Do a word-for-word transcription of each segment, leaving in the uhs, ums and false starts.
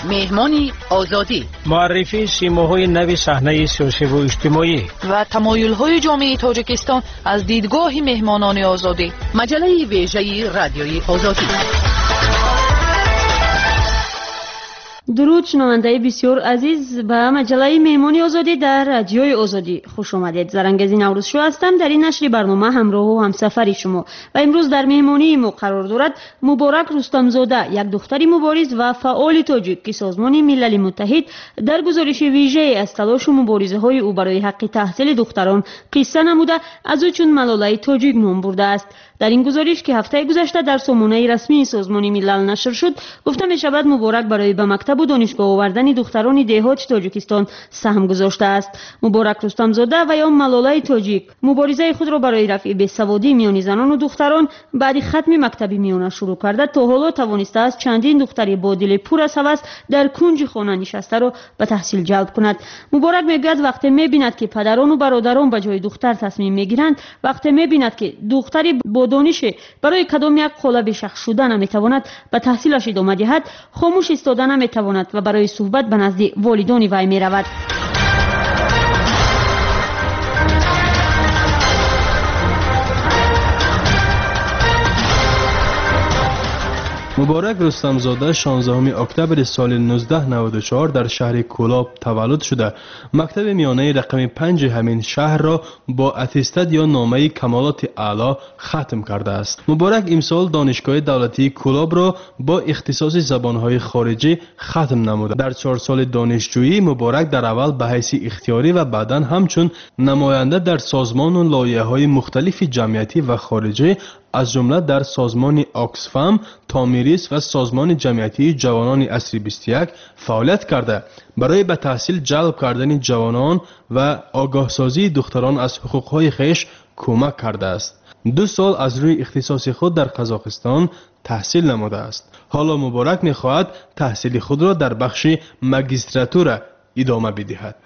مهمانی آزادی، معرفی سیماهای نو صحنه سیاسی و اجتماعی و تمایل‌های جامعه تاجیکستان از دیدگاه مهمانان آزادی. مجله ویژه رادیوی آزادی. درود شنونده بسیار عزیز، به مجله مهمانی آزادی در رادیوی آزادی خوش آمدید. زرنگزی نوروز شو هستم. در این نشر برنامه همراه و همسفری شما و امروز در مهمانی ما قرار دارد مبارک رستمزاده، یک دختر مبارز و فعال تاجیک که سازمان ملل متحد در گزارش ویژه از تلاش و مبارزه های او برای حق تحصیل دختران قصه نموده از او چون ملاله تاجیک نام برده است. در این گزارش که هفته گذشته در سامانه رسمی سازمان ملل نشر شد، گفته می شود مبارک برای به مکتب و دانشگاه آوردن دختران دهات تاجیکستان سهم گذاشته است. مبارک رستمزاده و یا ملاله تاجیک مبارزه خود را برای رفع بیسوادی میان زنان و دختران بعد ختم مکتب میانه شروع کرده. تا حالا توانسته است چندین دختر با دل پر از هوس در کنج خانه نشسته را به تحصیل جلب کند. مبارک میگوید وقتی میبیند که پدران و برادران به جای دختر تصمیم میگیرند، وقتی میبیند که دختری با دانش برای کدام یک قالب شخص شدن نمیتواند به تحصیلش ادامه دهد، خاموش ایستاده نمیتواند و برای صحبت به نزد والدان وی میرود. مبارک رستمزاده شانزدهم اکتبر سال نوزده نود و چهار در شهر کولاب تولد شده. مکتب میانه رقم پنج همین شهر را با اتستاد یا نامه کمالات اعلی ختم کرده است. مبارک امسال دانشگاه دولتی کولاب را با اختصاص زبانهای خارجی ختم نموده. در چهار سال دانشجویی مبارک در اول به حیث اختیاری و بعداً همچون نماینده در سازمان و لایحه‌های مختلف جمعیتی و خارجی از جمله در سازمان آکسفام، تامیریس و سازمان جمعیتی جوانان عصر بیست و یک فعالیت کرده. برای به تحصیل جلب کردن جوانان و آگاه سازی دختران از حقوقهای خیش کمک کرده است. دو سال از روی اختصاص خود در قزاقستان تحصیل نموده است. حالا مبارک می‌خواهد تحصیل خود را در بخش ماجستراتور ادامه بدهد.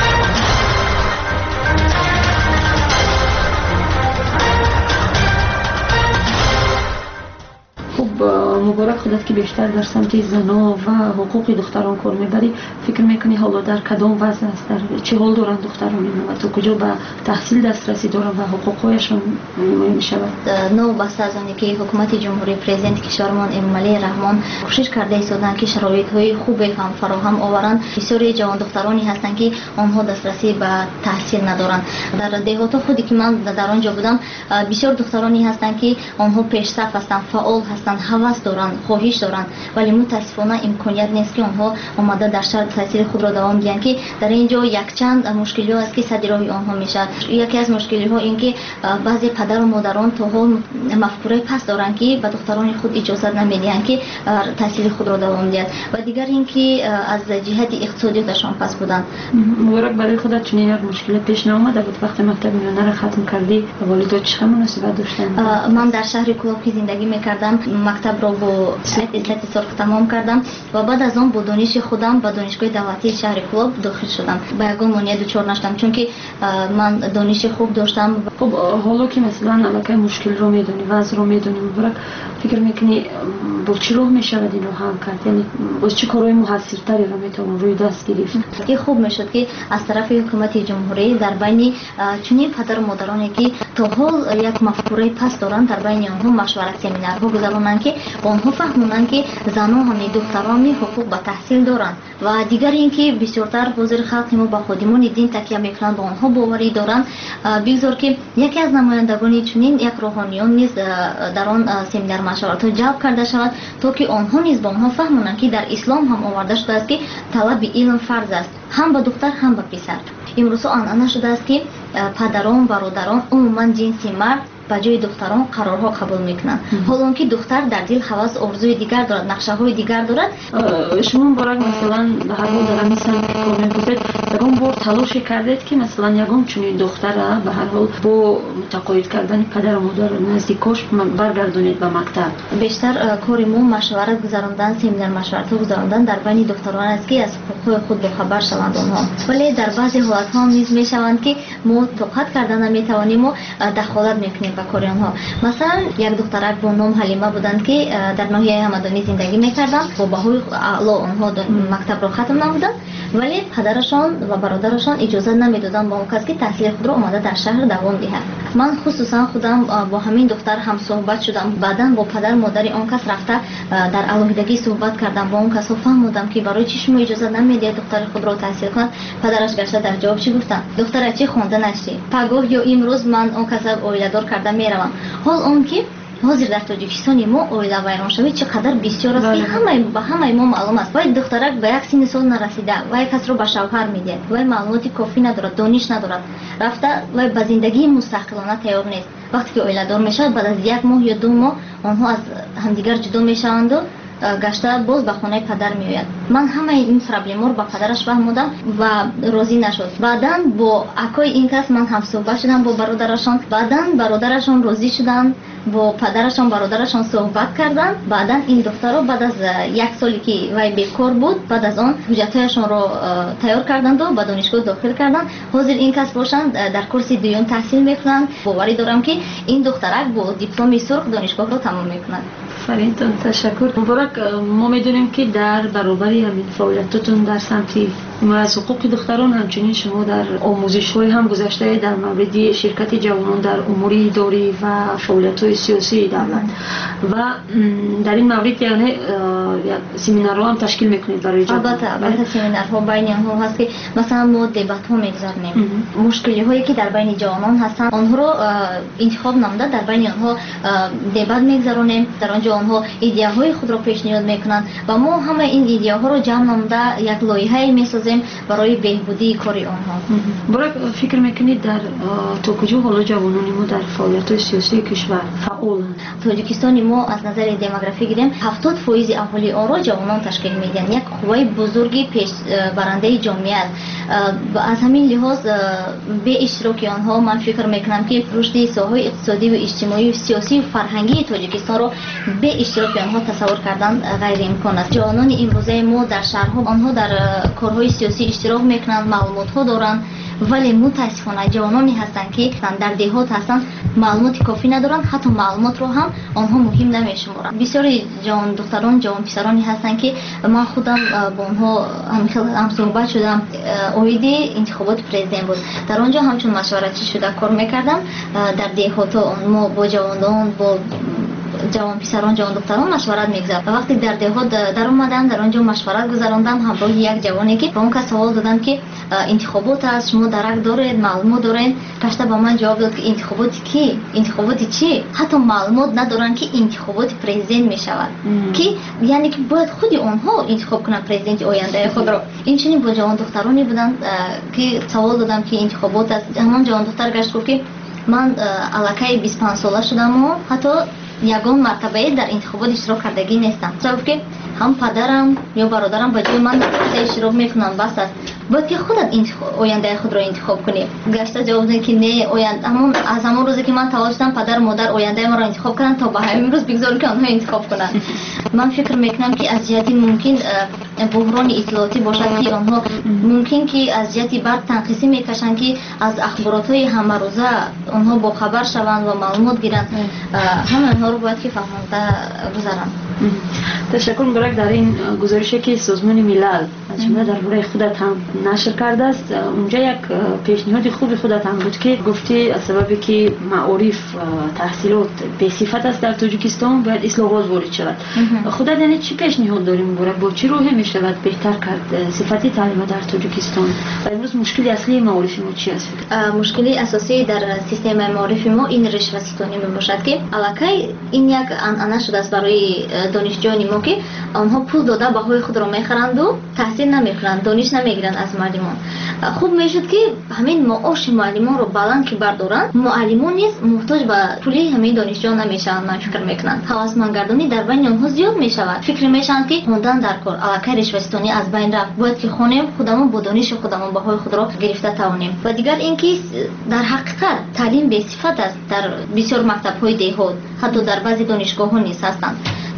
مبارک خودت که بیشتر در سمت زنا و حقوق دختران کار میبری، فکر میکنی حالا در کدام وضع است، در چه حال دارند دختران ما و تو کجا به تحصیل دسترسی دارند و حقوقهایشان میشود؟ نو بسته از آنی که حکومت جمهوری پرزیدنت کشورمان امامعلی رحمان کوشش کرده ایستادند که شرایط های خوب هم فراهم آورند. بسیاری جوان دخترانی هستند که آنها دسترسی به تحصیل ندارند. در دهات خودی که من در آنجا بودم، بسیار دخترانی هستند که آنها پیش صف هستند، فعال هستند، هوس دارند، خواهش دارند، ولی متاسفانه امکانیت نیست که آنها آمده در شهر تحصیل خود را دوام دهند. که در اینجا یک چند مشکلی ها است که صد راه آنها میشه. یکی از مشکلی ها این که بعضی پدر و مادران تا حال مفکوره پس دارند که به دختران خود اجازه نمیدهند که تحصیل خود را دوام دهند و دیگر این که از جهت اقتصادیاتشان پس بودند. مبارک برای خودت چنین یک مشکل پیش نامده بود وقتی مکتب میانه را ختم کردی؟ والدات چه مناسبت داشتند؟ من در شهر کولاب که زندگی میکردم، مکتب را با اسلحه سرخ تمام کردم و بعد از آن با دانش خودم به دانشگاه دولتی شهر کولاب داخل شدم. با یگان مانع دچار نشدم چون که من دانش خوب داشتم. خب حالا که مثلا الان مشکل رو میدونی، وضع رو میدونی، مبارک فکر میکنی با چی راه میشود این رو حل کرد؟ یعنی با چه کارهای موثرتری رو میتونه روی دست گرفت؟ که خوب میشد که از طرف حکومت جمهوری در بین چنین پدر و مادرانی که تا حال یک مفکوره پس دارند در بین آنها مشورت سمینارها گذارانند که آنها فهمونند که زنان همین دختران حقوق به تحصیل دارند و دیگر اینکه بسیارتر حاضر خلق ما با خودمون دین تکیه میکنند، با آنها باوری دارند. بگذار که یکی از نمایندگان چنین یک روحانیون نیز در آن سمینار مشورت جلب کرده شود تا که آنها نیز با آنها فهمونند که در اسلام هم آورده شده است که طلب علم فرض است، هم به دختر هم به پسر. امروز آنانه شده است که پدران برادران عموما جنس مرد به جای دختران قرارها قبول میکنند، حالا که دختر در دل هوس آرزوی دیگر دارد، نقشه های دیگر دارد. شما مبارک مثلا به هر حال در مثلا کار میکنید، یگان بار تلاش کردید که مثلا یگان چنین دختر به هر حال با متقاعد کردن پدر و مادر نزدیکاش برگردونید به مکتب؟ بیشتر کار ما مشورت گذراندن، سمینار مشورت گذراندن در بین دختران است که از حقوق خود با خبر شوند آنها. ولی در بعضی حالت ها نیز میشوند که ما طاقت کردن نمیتوانیم و دخالت میکنیم. ба кори онҳо. Масалан, як духтарак бо ном Ҳалима буданд ки дар ноҳияи Ҳамадонӣ зиндагӣ мекарданд. Бо баҳои аъло онҳо мактабро хатм намуданд, вале падарашон ва бародарашон иҷоза намедоданд ба он кас ки таҳсили худро омада дар шаҳр давом диҳад. Ман хусусан худам бо ҳамин духтар ҳам суҳбат шудам. Баъдан бо падар модари он кас рафта дар алоҳидагӣ суҳбат кардам. Бо он касо фаҳмудам ки барои чӣ шумо иҷоза намедиҳед духтари худро таҳсил кунад. Падараш гашта дар ҷавоб чӣ гуфтанд? Духтара чӣ хонданашти? Пагоҳ ё имрӯз ман он каса оиладор карда меравам. Ҳол он ки ҳозир дар Тоҷикистони мо оила вайроншавӣ чӣ қадар бисёр аст ки ҳамаи ба ҳамаи мо маълум аст. Вай духтарак ба як синни сол нарасида, вай касро ба шавҳар медиҳад, вай маълумоти кофӣ надорад, дониш надорад, рафта вай ба зиндагии мустақилона тайёр нест. вақте ки оиладор мешавад, баъд аз як моҳ ё ду моҳ онҳо аз ҳамдигар ҷудо мешаванду гашта боз ба хонаи падар меояд. Ман ҳамаи ин проблемаро ба падараш фаҳмудам ва розӣ нашуд. Баъдан бо акои ин кас ман ҳамсуҳбат шудам бо бародарашон. Баъдан бародарашон розӣ шуданд, бо падарашон бародарашон суҳбат карданд. Баъдан ин духтаро баъд аз як соле ки вай бекор буд, баъд аз он ҳуҷҷатҳояшонро тайёр карданду ба донишгоҳ дохил карданд. ҳозир ин кас бошанд дар курси дуюм таҳсил мекунанд. боварӣ дорам ки ин духтарак бо дипломи сурх донишгоҳро тамом мекунад. فرینتون تشکر. مبارک ما میدونیم که در برابری همین فعالیتاتون در سمت حمایت از حقوق دختران همچنین شما در آموزش‌های هم گذشته در مورد شرکت جوانان در امور اداری و فعالیت‌های سیاسی دولت و در این مورد یعنی یک سمینارها هم تشکیل میکنید برای جوانان. البته البته سمینارها بین آنها هست که مثلا ما دبات‌ها میگذاریم. مشکلی‌هایی که در بین جوانان هستند آنها رو انتخاب نموده در بین آنها دبات میگذارونیم. در آنجا آنها ایده‌های خود را پیشنهاد میکنند و ما همه این ایده‌ها رو جمع نموده یک لایحه میسازیم برای بهبودی کار آنها. برای فکر میکنید در تا کجا حالا جوانان ما در فعالیت‌های سیاسی کشور فعالند؟ توجیکستان ما از نظر دموگرافی گیریم هفتاد درصد اهالی آن را جوانان تشکیل میدن. یک قوه بزرگی پیش برنده جامعه است. از همین لحاظ به اشتراک آنها من فکر میکنم که رشد ساحه اقتصادی و اجتماعی و سیاسی و فرهنگی توجیکستان را به اشتراک آنها تصور کردن غیر امکان است. جوانان امروزه ما در شهرها آنها در کارهای سیاسی اشتراک میکنند، معلومات ها دارند، ولی متاسفانه جوانانی هستند که در دهات هستند معلومات کافی ندارند، حتی معلومات رو هم آنها مهم نمیشمارند. بسیاری جوان دختران جوان پسرانی هستند که من خودم با آنها هم صحبت شدم. اوید انتخابات پرزیدنت بود، در آنجا همچون مشورتی شده کار میکردم. در دهات ما با جوانان با جوان پسران جوان دختران مشورت میگذارم. وقتی در دهات در اومدم در آنجا مشورت گذراندم همراه یک جوانی که به اون کس سوال دادم که انتخابات است، شما درک دارید، معلومات دارید؟ کاشته با من جواب داد که انتخابات کی؟ انتخابات چی؟ حتی معلومات ندارن که انتخابات پرزیدنت میشود. که یعنی که باید خود اونها انتخاب کنن پرزیدنت آینده خود را. این چنین با جوان دخترانی بودن که سوال دادم که انتخابات است. همان جوان دختر گشت گفت که من الکی بیست و پنج ساله شدم و حتی یگان مرتبه در انتخابات اشتراک کردگی نیستم. چرا که هم پدرم یا برادرم با جای من در اشتراک میکنن بس است. باید که خودت آینده خود را انتخاب کنی. گشته جواب دادن که نه آینده همون از همون روزی که من تلاش کردم پدر مادر آینده ما را انتخاب کردن تا به همین روز بگذارم که آنها انتخاب کنن. من فکر میکنم که از جهتی ممکن بحران اطلاعاتی باشد که آنها ممکن که از جهتی بعد تنقیصی میکشن که از اخبارات های همه روزه آنها با خبر شوند و معلومات گیرند. همه آنها رو باید که فهمانده گذارن. تشکر مبارک. در این گزارشی که سازمان ملل از جمله درباره خودت هم نشر کرده است، اونجا یک پیشنهاد خوبی خودت هم بود که گفتی از سببی که معارف تحصیلات به صفت است در تاجیکستان باید اصلاحات وارد شود. خودت یعنی چی پیشنهاد داری مبارک؟ با چی روحی می شود بهتر کرد صفت تعلیم در تاجیکستان؟ و امروز مشکلی اصلی معارف ما چی است؟ مشکلی اساسی در سیستم معارف ما این رشوه ستانی می باشد که الکی این یک عنعنه شده است برای دانشجویان ما که آنها پول داده بهای خود را میخرند و تحصیل نمیکنند، دانش نمیگیرند از معلمان. خوب میشد که همین معاش معلمان رو بلند که بردارند، معلمان نیز محتاج به پولی همین دانشجویان نمیشوند. من فکر میکنم هوسمندگردانی در بین آنها زیاد میشود. فکر میشن که خواندن در کار الکی رشوه ستانی از بین رفت، باید که خونیم خودمون با دانش خودمون بهای خود را گرفته توانیم. و دیگر اینکه در حقیقت تعلیم به صفت است در بسیار مکتب‌های دهات، حتی در بعضی دانشگاه‌ها نیز هستند.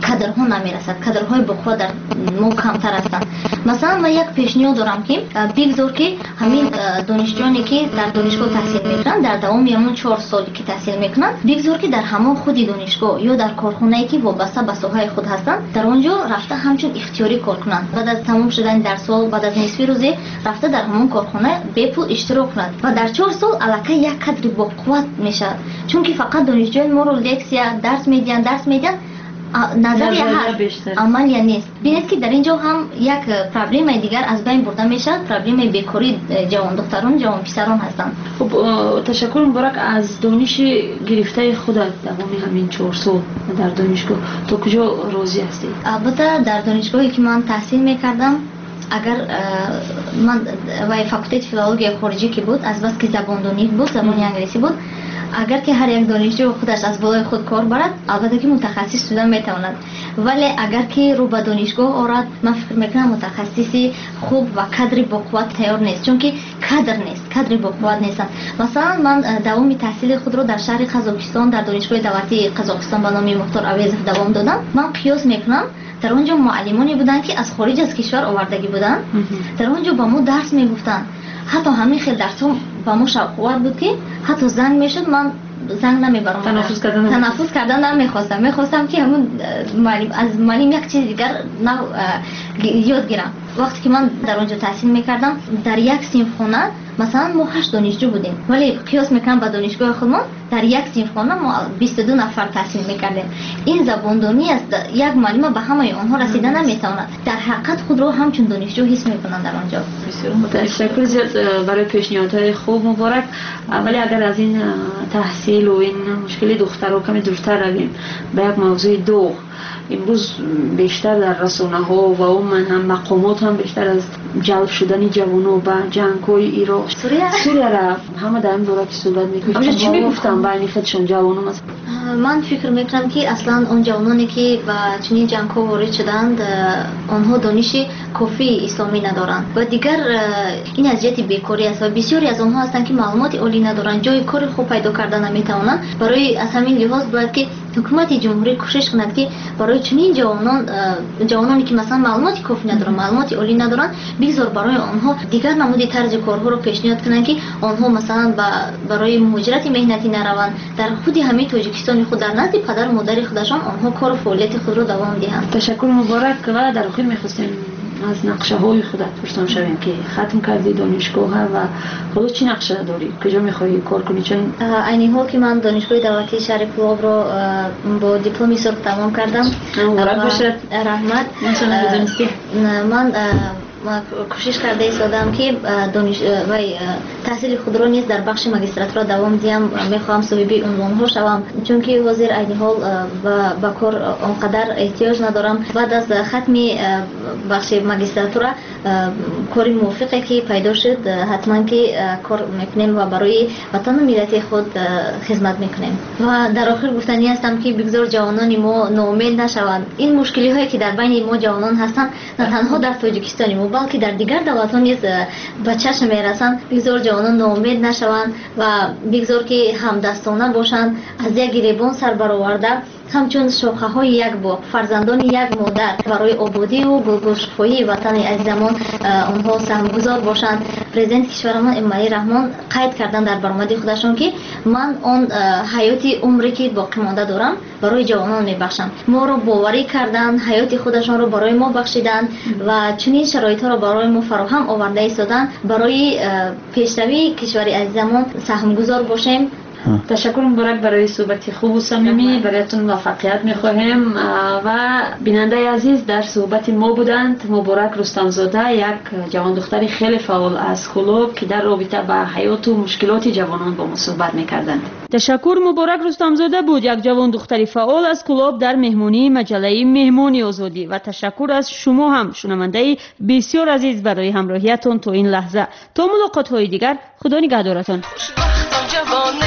кадрҳо намерасад, кадрҳои бохуа дар мо камтар ҳастанд. Масалан ман як пешниҳод дорам ки бигзор ки ҳамин донишҷӯёне ки дар донишгоҳ таҳсил мекунанд, дар давоми ҳамон чор соли ки таҳсил мекунанд, бигзор ки дар ҳамон худи донишгоҳ ё дар корхонае ки вобаста ба соҳаи худ ҳастанд, дар он ҷо рафта ҳамчун ихтиёрӣ кор кунанд. Баъд аз тамом шудани дарсҳо, баъд аз нисфи рӯзе рафта дар ҳамон корхона бепул иштирок кунад ва дар чор сол аллакай як кадри боқувват мешавад. Чунки фақат донишҷӯёни моро лексия дарс медиҳанд, дарс медиҳанд, назария ҳаст, амалия нест. бинед ки дар ин ҷо ҳам як проблемаи дигар аз байн бурда мешавад, проблемаи бекории ҷавондухтарон, ҷавонписарон ҳастанд. хуб, ташаккур муборак аз дониши гирифтаи худат давоми ҳамин чор сол дар донишгоҳ то куҷо розӣ ҳастед? Албатта дар донишгоҳе ки ман таҳсил мекардам, агар ман вай факултети филологияи хориҷӣ ки буд, азбаски забондонӣ буд, забони англисӣ буд, агар ки ҳар як донишҷӯ худаш аз болои худ кор барад, албатта ки мутахассис шуда метавонад. Вале агар ки рӯ ба донишгоҳ орад, ман фикр мекунам мутахассиси хуб ва кадри боқувват тайёр нест, чунки кадр нест, кадри боқувват нестанд. Масалан ман давоми таҳсили худро дар шаҳри Қазоқистон, дар донишгоҳи давлатии Қазоқистон ба номи Мухтор Авезов давом додам. Ман қиёс мекунам, дар он ҷо муаллимоне буданд ки аз хориҷ аз кишвар овардагӣ буданд, дар он ҷо ба мо дарс мегуфтанд. ҳатто ҳамин хел дарсҳо ба мо шавқовар буд ки ҳатто занг мешуд, ман занг намебаром, танаффус кардан намехостам, мехостам ки ҳамун аз муаллим як чизи дигар нав ёд гирам. вақте ки ман дар он ҷо таҳсил мекардам, дар як синфхона масалан мо ҳашт донишҷӯ будем, вале қиёс мекунам ба донишгоҳи худмон, дар як синфхона мо бисту ду нафар таҳсил мекардем. ин забондонӣ аст, як муаллима ба ҳамаи онҳо расида наметавонад. дар ҳақиқат худро ҳамчун донишҷӯ ҳис мекунанд дар он ҷо. ташаккур зиёд барои пешниҳодҳои хуб муборак. Вале агар аз ин таҳсилу ин мушкили духтаро каме дуртар равем ба як мавзӯи дуғ, имрӯз бештар дар расонаҳо ва умуман ҳам мақомот ҳам бештар аз ҷалб шудани ҷавонҳо ба ҷангҳои Ироқ, Сурияра ҳама дар ин бора ки суҳбат мекунанд. Чӣ мегуфтанд байни худшон ҷавонон? ман фикр мекунам ки аслан он ҷавононе ки ба чунин ҷангҳо ворид шуданд, онҳо дониши кофии исломӣ надоранд ва дигар ин аз ҷиҳати бекорӣ аст ва бисёре аз онҳо ҳастанд ки маълумоти олӣ надоранд, ҷои кори хуб пайдо карда наметавонанд. барои аз ҳамин лиҳоз бояд ки ҳукумати ҷумҳурӣ кӯшиш кунад ки барои чунин ҷавонон, ҷавононе ки масалан маълумоти кофӣ надоранд, маълумоти олӣ надоранд, бигзор барои онҳо дигар намуди тарзи корҳоро пешниҳод кунанд ки онҳо масалан барои муҳоҷирати меҳнатӣ нараванд, дар худи ҳамин тоҷикистони худ дар назди падару модари худашон онҳо кору фаъолияти худро давом диҳанд. ташаккур муборак. ва дар охир мехостем аз нақшаҳои худат пурсон шавем ки хатм карди донишгоҳа ва ҳоло чӣ нақша дорӣ, куҷо мехоҳӣ кор кунӣ? Чун айни ҳол ки ман донишгоҳи давлатии шаҳри Кӯлобро бо дипломи сурх тамом кардам. муборак бошад. раҳмат. ман кӯшиш карда истодам ки вай таҳсили худро низ дар бахши магистратура давом диҳам, мехоҳам соҳиби унвонҳо шавам, чунки ҳозир айни ҳол ба кор он қадар эҳтиёҷ надорам. баъд аз хатми бахши магистратура кори мувофиқе ки пайдо шуд, ҳатман ки кор мекунем ва барои ватану миллати худ хизмат мекунем. ва дар охир гуфтанӣ ҳастам ки бигзор ҷавонони мо ноумед нашаванд. ин мушкилиҳое ки дар байни мо ҷавонон ҳастанд, на танҳо дар тоҷикистони мо, балки дар дигар давлатҳо низ ба чашм мерасанд. бигзор ҷавонон ноумед нашаванд ва бигзор ки ҳамдастона бошанд, аз як гиребон сар бароварда ҳамчун шохаҳои як боғ, фарзандони як модар барои ободию гулгӯштфоҳии ватани азизамон онҳо саҳмгузор бошанд. президенти кишварамон Эмомалӣ Раҳмон қайд кардан дар баромади худашон ки ман он ҳаёти умре ки боқӣ монда дорам барои ҷавонон мебахшам. моро боварӣ карданд, ҳаёти худашонро барои мо бахшиданд ва чунин шароитҳоро барои мо фароҳам оварда истоданд. барои пешравии кишвари азизамон саҳмгузор бошем. ташаккур муборак барои суҳбати хубу самимӣ. бароятон муваффақият мехоҳем. ва бинандаи азиз, дар суҳбати мо буданд Муборак Рустамзода, як ҷавондухтари хеле фаъол аз Кӯлоб ки дар робита ба ҳаёту мушкилоти ҷавонон бо мо суҳбат мекарданд. ташаккур. Муборак Рустамзода буд, як ҷавондухтари фаъол аз Кӯлоб дар меҳмонии маҷаллаи Меҳмони Озодӣ. ва ташаккур аз шумо ҳам шунавандаи бисёр азиз барои ҳамроҳиятон то ин лаҳза. то мулоқотҳои дигар, худо нигаҳдоратон.